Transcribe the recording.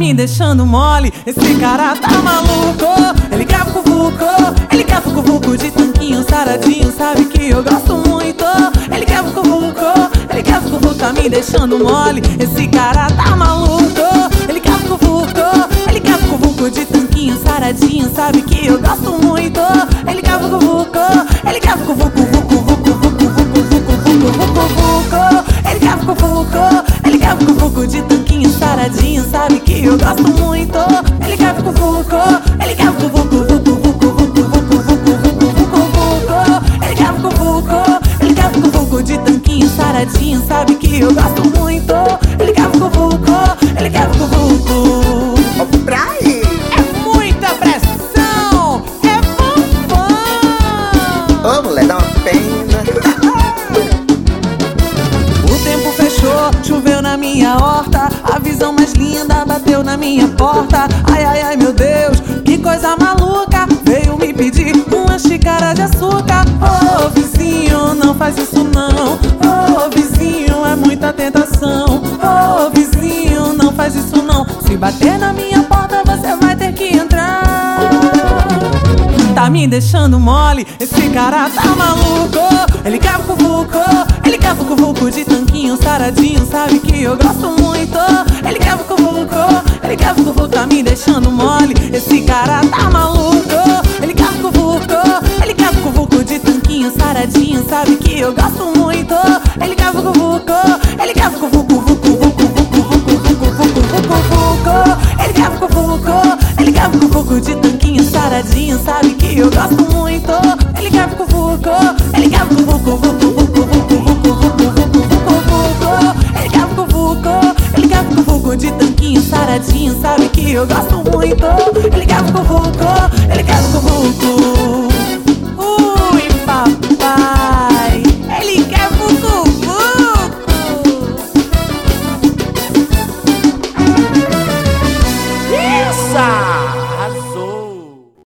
me deixando mole, esse cara tá maluco. Ele quer vucu-vucu, ele quer vucu-vucu de tanquinho saradinho, sabe que eu gosto muito. Ele quer vucu-vucu, ele quer vucu-vucu, tá me deixando mole, esse cara tá maluco. Ele quer vucu-vucu, ele quer vucu-vucu de tanquinho saradinho, sabe que eu gosto muito. Ele quer vucu-vucu, ele quer vucu-vucu, vucu-vucu-vucu-vucu-vucu-vucu. Ele quer vucu-vucu, ele quer vucu-vucu de tanquinho saradinho, sabe que eu gosto muito. Ele quer vucu-vucu, ele quer vucu-vucu, vucu-vucu-vucu-vucu-vucu-vucu-vucu. Ele quer vucu-vucu, ele quer vucu-vucu de tanquinho saradinho, sabe que eu gosto muito. Ele quer vucu-vucu, ele quer vucu-vucu. É muita pressão, é bombom. Ô, mulher, dá uma pena. O tempo fechou, choveu na minha horta, a visão mais linda bateu na minha porta. Ai, ai, ai, meu Deus, que coisa maluca, veio me pedir uma xícara de açúcar. Ô, vizinho, não faz isso não. Ô, vizinho, é muita tentação. Ô, vizinho, não faz isso não. Se bater na minha porta, você vai ter que entrar. Tá me deixando mole, esse cara tá maluco. Ele quer vucu-vucu, ele quer vucu-vucu de tanquinho saradinho, sabe que eu gosto muito. Ele quer vucu-vucu, ele quer vucu-vucu, tá me deixando mole, esse cara tá maluco. Ele quer vucu-vucu, ele quer vucu-vucu de tanquinho saradinho, sabe que eu gosto muito. Ele quer vucu-vucu, ele quer vucu-vucu, vucu-vucu-vucu-vucu-vucu-vucu-vucu. Ele quer vucu-vucu, ele quer vucu-vucu de tanquinho saradinho, sabe que eu gosto muito. Ele quer vucu-vucu, ele quer vucu-vucu, vucu-vucu-vucu-vucu-vucu-vucu-vucu. Ele quer vucu-vucu, ele quer vucu-vucu de tanquinho saradinho, sabe que eu gosto muito.